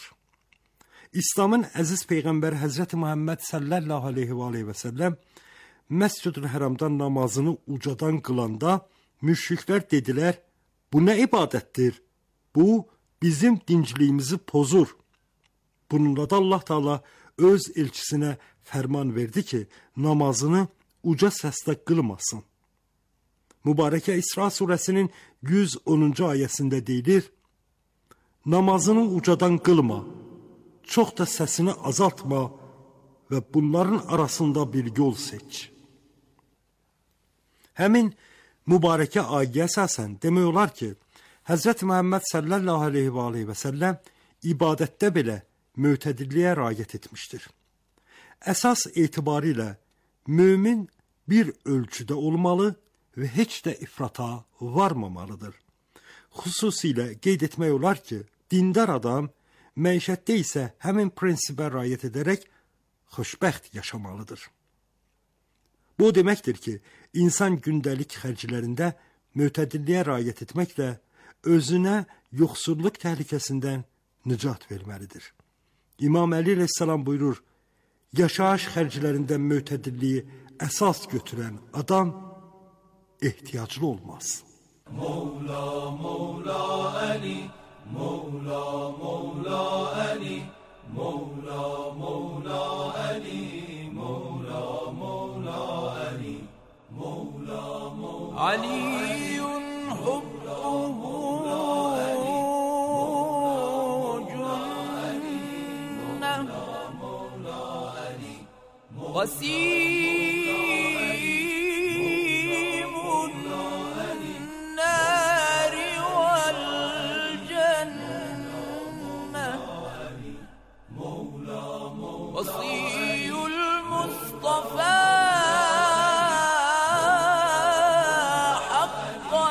İslamın əziz Peyğəmbəri Həzrəti Muhammed sallallahu aleyhi və səlləm Məscid-ül Həramda namazını ucadan qılanda müşriklər dedilər, bu nə ibadətdir? Bu bizim dincliyimizi pozur. Bununla da Allah Taala öz elçisinə fərman verdi ki, namazını uca səslə qılmasın. Mübarəkə İsra surəsinin 110-cu ayəsində deyilir, namazını ucadan qılma, çox da səsini azaltma və bunların arasında bir yol seç. Həmin mübarəkə ayəyə əsasən demək olar ki, Həzrət Muhammed sallallahu aleyhi və səlləm ibadətdə belə mütədilliyə riayət etmişdir. Əsas etibarilə mömin bir ölçüdə olmalı və heç də ifrata varmamalıdır. Xüsusilə qeyd etmək olar ki, dindar adam məişətdə isə həmin prinsipə riayət edərək xoşbəxt yaşamalıdır. Bu deməkdir ki, insan gündəlik xərclərində mütədilliyə riayət etməklə özünə yoxsulluq təhlükəsindən nicat verməlidir. İmam Əli əleyhissalam buyurur, yaşayış xərclərində mütədilliyi əsas götürən adam ehtiyaclı olmaz. Mevla, Mevla Ali, Mevla, Mevla Ali, Mevla, Mevla Ali, Mevla, Mevla Ali, Mevla, Mevla Aliyun hubbuhu cunnah Vasim وصي المصطفى حقا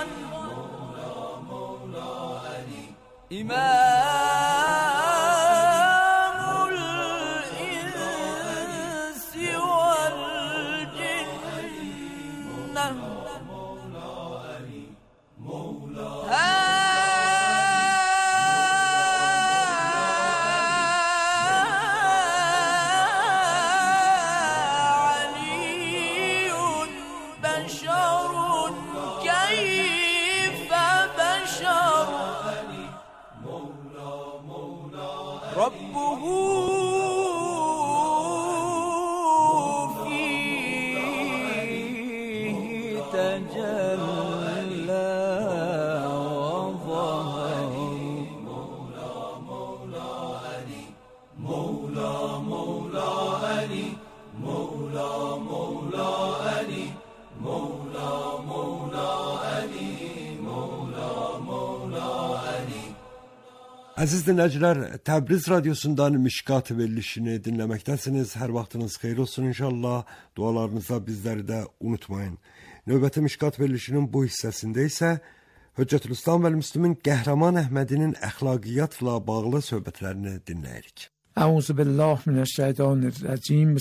إمام الإنس والجنة ربه فيه تجلى وظهر مولى مولى علي مولى مولى علي مولى Əziz dinləyicilər, Təbriz radiosundan Mişkat verilişini dinləməkdəsiniz. Hər vaxtınız xeyir olsun inşallah. Dualarınızla bizləri də unutmayın. Növbəti Mişkat verilişinin bu hissəsində isə Höccətülislam və Müslümin Qəhrəman Əhmədinin əxlaqiyyatla bağlı söhbətlərini dinləyirik. Əuzubillahü minəşşeytanirracim.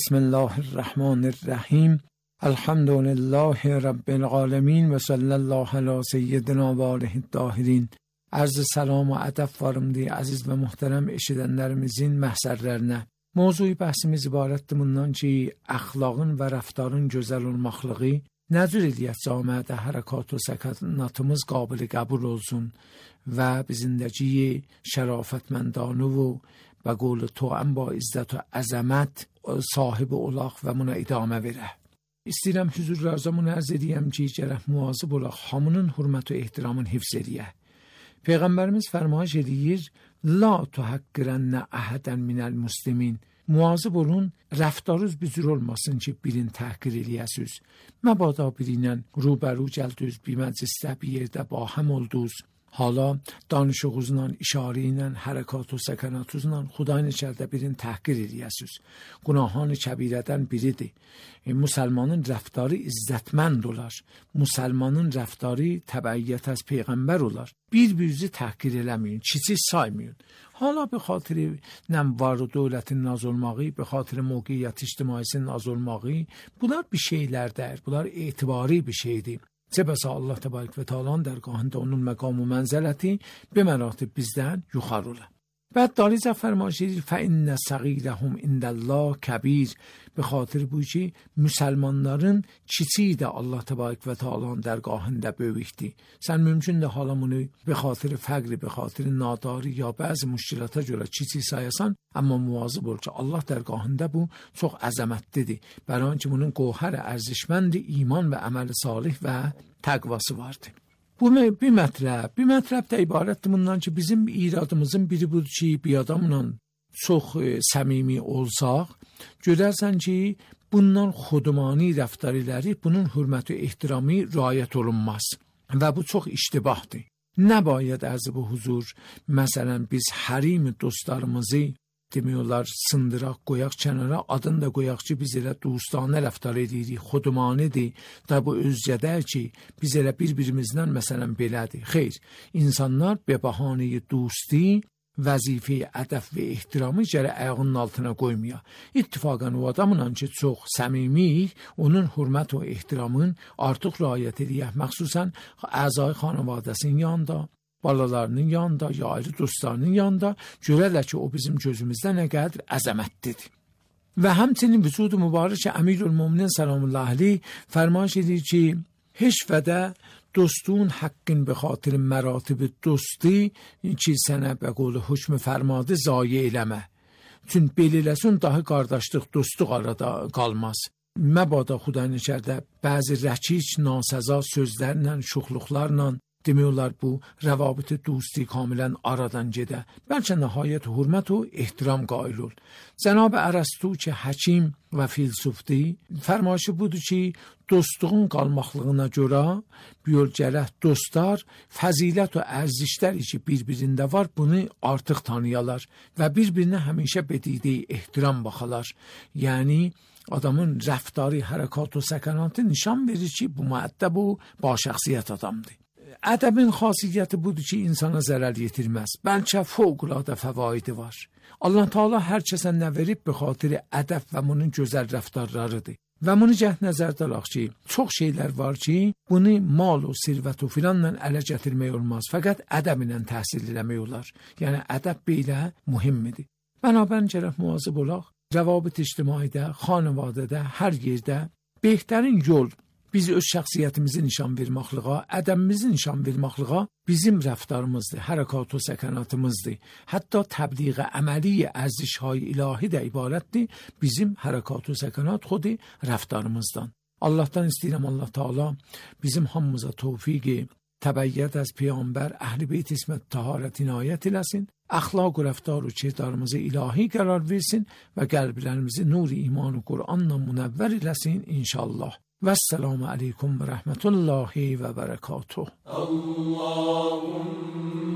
Bismillahirrahmanirrahim. Elhamdülillahi Rabbil alemin və sallallahu ala seyyidina və aleyhid-dahirin. Arz salam və ədəb varımdır, əziz və muhterəm eşidənlərimizin məhsərlərinə. Mövzu bəhsimiz ibarətdir bundan ki, əxlaqın və rəftarın gözəl olmaqlığı nə cür eləyət camiədə hərəkat və səkanatımız qabili qəbul olsun və bizindəki şərafətməndanı və qول تو با izzət və əzəmət sahibi olaq və buna idamə verək. İstəyirəm hüzurlarınıza ərz edeyim ki, gərək müvazib olaq, hamının hörmət və ehtiramın hifz edək. Peyğəmbərimiz fərmayış edir: "La tuhəqqirənə əhədən minəl muslimin." Müvazib olun, rəftarınız bir cür olmasın ki, birini təhqir eləyəsiniz. Məbada biri ilə rubəru gəldiniz, bir məclisdə, bir yerdə ba həm oldunuz. Hala danışığınızla, işarə ilə, hərəkat və səkanatınızla Xudayın içəridə birini təhqir eləyəsiniz. Günahان kəbirədən biridir. Müsəlmanın rəftarı izzətmənd olar. Müsəlmanın rəftarı təbəiyyət az Peyğəmbər olar. Bir-birinizi təhqir eləməyin, kiçik saymayın. Hala به خاطر var dövlətin az olmağı, به خاطر mövqeyiyyət ictimaisinin az olmağı, bunlar bir şeylərdir, bunlar etibari bir şeydir. چه بسا Allah تبارک و تعالی درگاهında onun مقام و منزلتی به مراتب bizdən yuxarı ola. بعد داریزه فرمایشی فإن صغیرهم عند الله کبیر. به خاطر bu ki müsəlmanların kiçiyi də Allah təbarək və təalanın dərgahında böyükdür. Sən mümkün də halamını به خاطر فقر، به خاطر ناداری یا bəzi müşkilata görə kiçik sayasan, amma muvazib ol ki Allah dərgahında bu çox əzəmətlidir. Bəran ki bunun qohər ərzişməndi iman və əməl salih və təqvası vardır. Bu bir mətrəb də ibarətdir bundan ki, bizim iradımızın biri budur ki, bir adamla çox səmimi olsaq, görərsən ki, bundan xudumani rəftar elərik, bunun hörməti, ehtiramı riayət olunmaz və bu çox iştibahdır. Nə bayəd ərzə bu huzur, məsələn, biz hərim dostlarımızı demiyorlar, sındıraq, qoyaq kənara, adını da qoyaq ki, biz elə dostanə rəftar edirik, xudumanidir, da bu özcədər ki, biz elə bir-birimizdən məsələn belədir. Xeyr, insanlar be bəhanəyi dosti, vəzifə, ədəf və ehtiramı gərək ayağının altına qoymaya. İttifaqən o adamla ki, çox səmimiyik, onun hörmət və ehtiramın artıq riayət edək, məxsusən əzai xanavadəsinin yanında, balalarının yanında, ya ayrı dostlarının yanında görərlər ki, o bizim gözümüzdə nə qədər əzəmətlidir. Və həmçinin vücudu mübarək Əmirülmüminin salamullahi aleyh fərmayış edir ki, heç vədə dostun haqqın به خاطر مراتب dosti ki, sənə və qolu hökmü fərmadı zayi eləmə. Çün belələsin daha qardaşlıq, dostluq arada qalmaz. Məbada Xudayın içərdə bəzi rəkic, nasəza sözlərlə, şuxluqlarla demiyorlar bu rəvabit-i dosti kamilən aradan gedə. Bəlkə nəhayət hürmət və ehtiram qail ol. Cənab Ərəstu ki, həkim və filsufdir, fərmayışı budur ki, dostluğun qalmaqlığına görə bir gərək dostlar fəzilət və ərzişlər ki, bir-birində var, bunu artıq tanıyalar və bir-birinə həmişə bedidiyi ehtiram baxalar. Yəni, adamın rəftarı, hərəkat və səkanatı nişan verir ki, bu müəddəb və başəxsiyyət adamdır. Ədəbin xasiyyəti budur ki, insana zərər yetirməz. Bəlkə fövqəladə fəvaidi var. Allah Teala hər kəsə nə verib be xatir ədəb və bunun gözəl rəftarlarıdır. Və bunu cəhd nəzərdə alaq ki, çox şeylər var ki, bunu mal və sirvət və filanla ələ gətirmək olmaz. Fəqət ədəb ilə təhsil eləmək olar. Yəni ədəb belə mühimmidir. Bənabən gərək müvazib olaq, rəvabit ictimaidə, xanavadədə, hər yerdə behtarin yol biz öz şəxsiyyətimizi nişan verməklığa, ədəbimizi nişan verməklığa bizim rəftarımızdır, hərəkat və səkanatımızdır. Hətta təbliğ əməli ərzişhay ilahi də ibarətdir bizim hərəkat və səkanat xudi rəftarımızdan. Allahdan istəyirəm Allah Teala bizim hamımıza tövfiqi təbəyyət az Peyğəmbər Əhl-i Beyt İsmət Taharət inayət eləsin, əxlaq və rəftar və kirdarımızı ilahi qərar versin və qəlblərimizi nur-i iman və Qur'anla münəvvər eləsin inşallah. Vəssalamu aleykum və rəhmətullahi və bərəkatuh.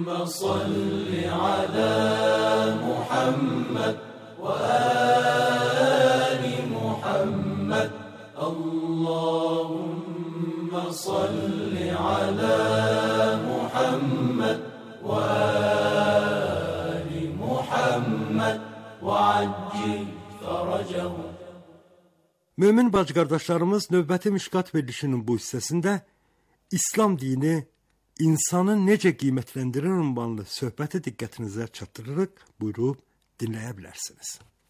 صل على محمد وآل محمد اللهم صل على محمد وآل محمد وعجل فرجه. Mömin bacı qardaşlarımız, növbəti Mişkat verilişinin bu hissəsində İslam dini insanı necə qiymətləndirir ünvanlı söhbəti diqqətinizə çatdırırıq. Buyurub dinləyə bilərsiniz.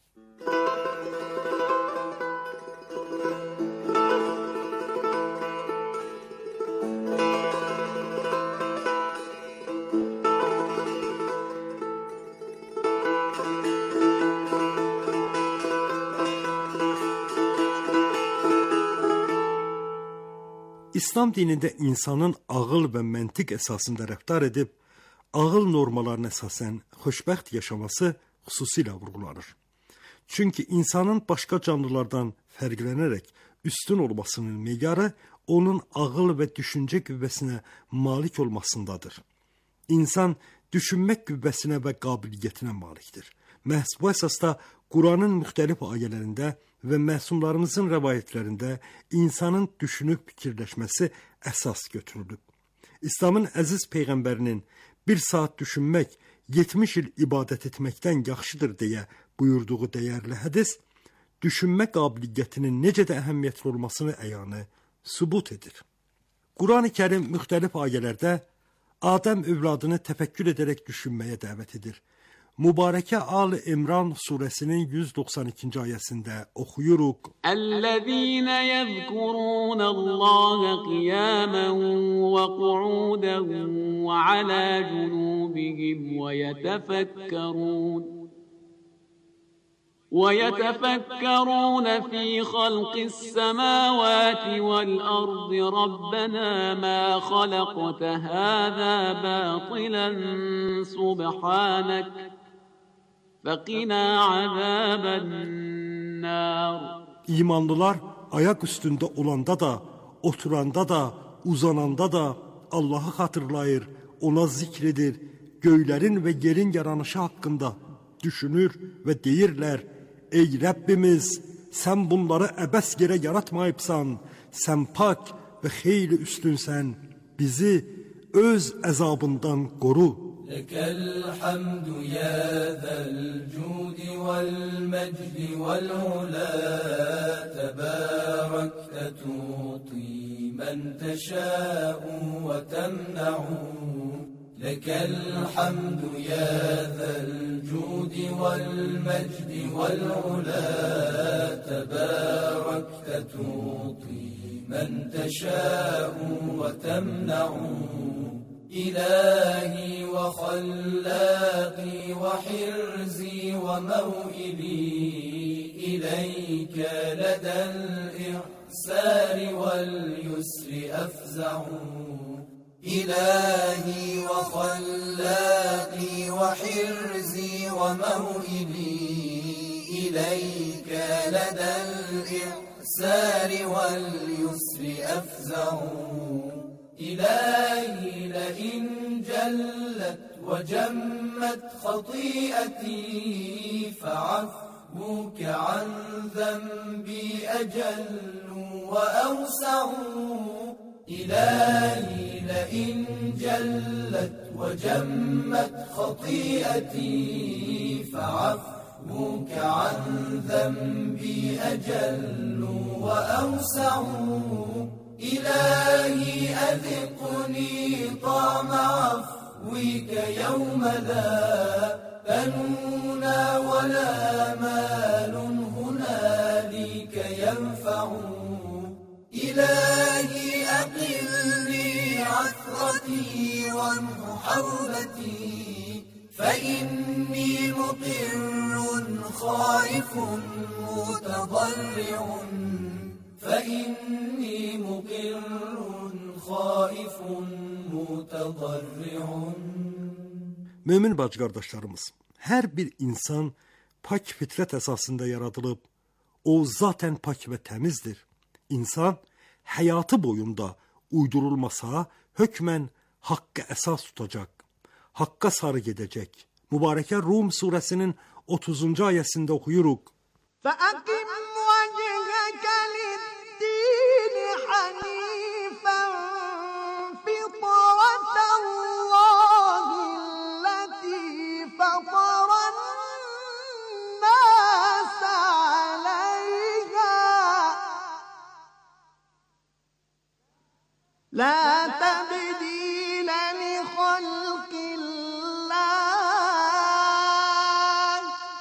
İslam dinində insanın ağıl və məntiq əsasında rəftar edib, ağıl normalarına əsasən xoşbəxt yaşaması xüsusilə vurğulanır. Çünki insanın başqa canlılardan fərqlənərək üstün olmasının meyarı onun ağıl və düşüncə qüvvəsinə malik olmasındadır. İnsan düşünmək qüvvəsinə və qabiliyyətinə malikdir. Məhz bu əsasda Quranın müxtəlif ayələrində və məsumlarımızın rəvayətlərində insanın düşünüb fikirləşməsi əsas götürülüb. İslamın əziz peyğəmbərinin bir saat düşünmək 70 il ibadət etməkdən yaxşıdır deyə buyurduğu dəyərli hədis, düşünmə qabiliyyətinin necə də əhəmiyyətli olmasını əyanı sübut edir. Quran-ı Kərim müxtəlif ayələrdə Adəm övladını təfəkkür edərək düşünməyə dəvət edir. Mübarəkə Ali İmran surəsinin 192-ci ayəsində oxuyuruq. Əl-ləzīnə yəzkurunəllâhe qiyamən və qu'udən və alə cunubihim və yətəfəkkərun. ويتفكرون في خلق السماوات والأرض ربنا ما خلقت هذا باطلا سبحانك فقنا عذاب النار. İmanlılar ayak üstündə olanda da, oturanda da, uzananda da Allah'ı xatırlayır, ona zikredir, göylərin və yerin yaranışı haqqında düşünür və deyirlər: Ey Rəbbimiz, sən bunları əbəs yerə yaratmayıbsan, sən pak və xeyli üstünsən, bizi öz əzabından qoru. Ləkəl hamdu ya zəl cudi vəl məcdi vəl ulə, təbərəkdə tuti mən təşəu və təmnəu. لك الحمد يا ذا الجود والمجد والعلا تباركت تعطي من تشاء وتمنع إلهي وخلاقي وحرزي وموئلي إليك لدى الإعسار واليسر أفزع إلهي وخلاقي وحرزي وموئلي إليك لدى الإعسار واليسر أفزع إلهي لئن جلت وجمت خطيئتي فعفوك عن ذنبي أجل وأوسع إلهي لئن جلت وجمت خطيئتي فعفوك عن ذنبي أجل وأوسع إلهي أذقني طعم عفوك يوم لا بنون ولا مال هنالك ينفع إلهي أقلني عثرتي وامح حوبتي فإني مقر خائف متضرع فإني مقر خائف متضرع. Mömin bacı qardaşlarımız, hər bir insan pak fitrət əsasında yaradılıb, o zaten pak və təmizdir. İnsan həyatı boyunda uydurulmasa hökmən haqqı əsas tutacaq. haqqa sarı gedəcək. Mübarəkə Rum surəsinin 30-cu ayəsində oxuyuruq. فَأَقِمْ وَجْهَكَ لِلدِّينِ حَنِيفًا فِطْرَةَ اللَّهِ الَّتِي فَطَرَ النَّاسَ عَلَيْهَا لَا تَبْدِيلَ لِخَلْقِ اللَّهِ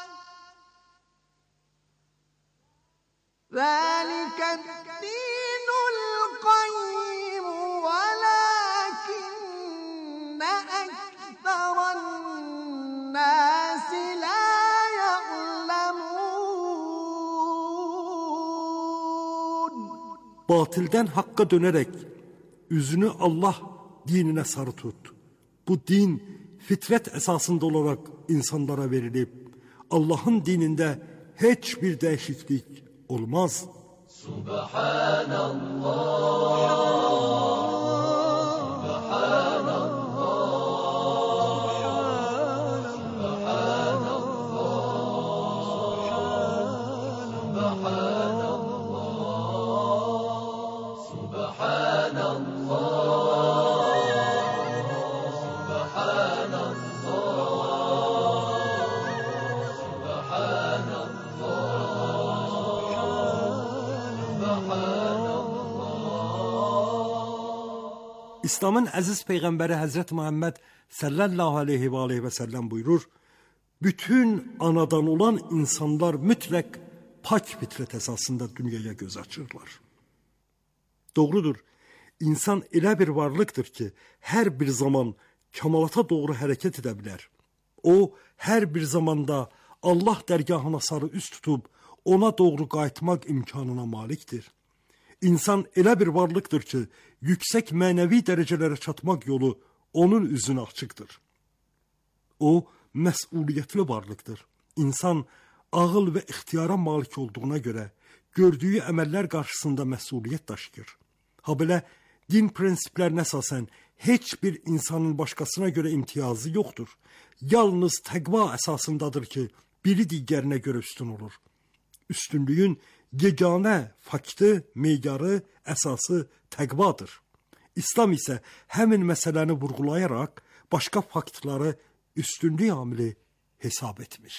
ذَلِكَ الدِّينُ الْقَيِّمُ وَلَكِنَّ أَكْثَرَ النَّاسِ لَا يَعْلَمُونَ. Batildən haqqa dönərək üzünü Allah dininə sarı tut. Bu din fitrət əsasında olaraq insanlara verilib. Allahın dinində heç bir dəyişiklik olmaz. İslamın əziz Peyğəmbəri Həzrət Muhammed sallallahu aleyhi və səlləm buyurur, bütün anadan olan insanlar mütləq pak fitrət əsasında dünyaya göz açırlar. Doğrudur, insan elə bir varlıqdır ki, hər bir zaman kəmalata doğru hərəkət edə bilər. O, hər bir zamanda Allah dərgahına sarı üst tutub, ona doğru qayıtmaq imkanına malikdir. İnsan elə bir varlıqdır ki, yüksək mənəvi dərəcələrə çatmaq yolu onun üzünə açıqdır. O, məsuliyyətli varlıqdır. İnsan ağıl və ixtiyara malik olduğuna görə gördüyü əməllər qarşısında məsuliyyət daşıyır. Habelə din prinsiplərinə əsasən heç bir insanın başqasına görə imtiyazı yoxdur. Yalnız təqva əsasındadır ki, biri digərinə görə üstün olur. Üstünlüyün yeganə faktı, meyarı, əsası təqvadır. İslam isə həmin məsələni vurğulayaraq başqa faktları üstünlük amili hesab etmiş.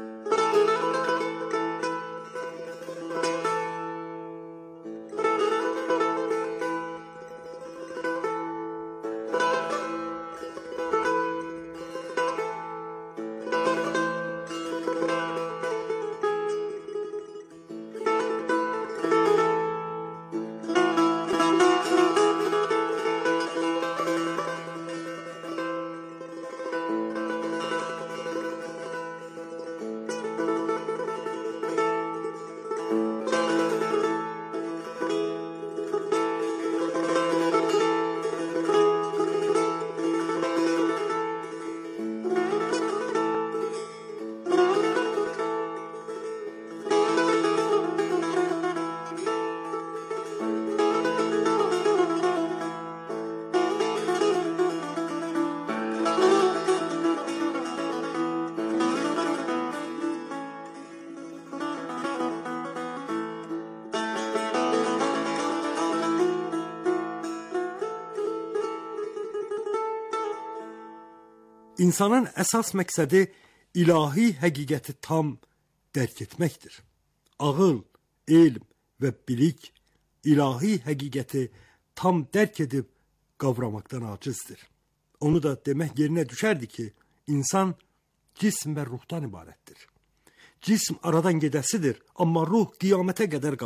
İnsanın əsas məqsədi ilahi həqiqəti tam dərk etməkdir. Ağıl, elm və bilik ilahi həqiqəti tam dərk edib qavramaqdan acizdir. Onu da demək yerinə düşərdi ki, insan cism və ruhdan ibarətdir. Cism aradan gedəsidir, amma ruh qiyamətə qədər qalır.